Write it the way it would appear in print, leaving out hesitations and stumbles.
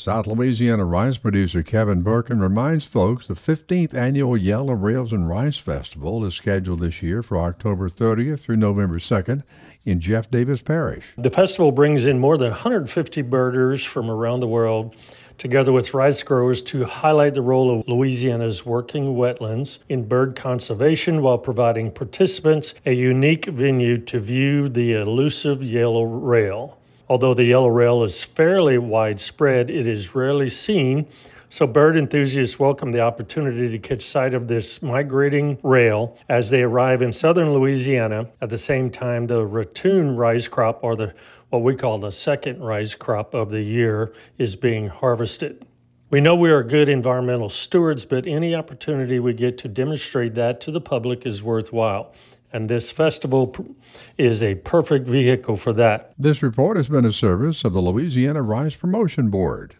South Louisiana rice producer Kevin Birkin reminds folks the 15th annual Yellow Rails and Rice Festival is scheduled this year for October 30th through November 2nd in Jeff Davis Parish. The festival brings in more than 150 birders from around the world, together with rice growers, to highlight the role of Louisiana's working wetlands in bird conservation while providing participants a unique venue to view the elusive yellow rail. Although the yellow rail is fairly widespread, it is rarely seen, so bird enthusiasts welcome the opportunity to catch sight of this migrating rail as they arrive in southern Louisiana. At the same time, the ratoon rice crop, or what we call the second rice crop of the year, is being harvested. We know we are good environmental stewards, but any opportunity we get to demonstrate that to the public is worthwhile. And this festival is a perfect vehicle for that. This report has been a service of the Louisiana Rice Promotion Board.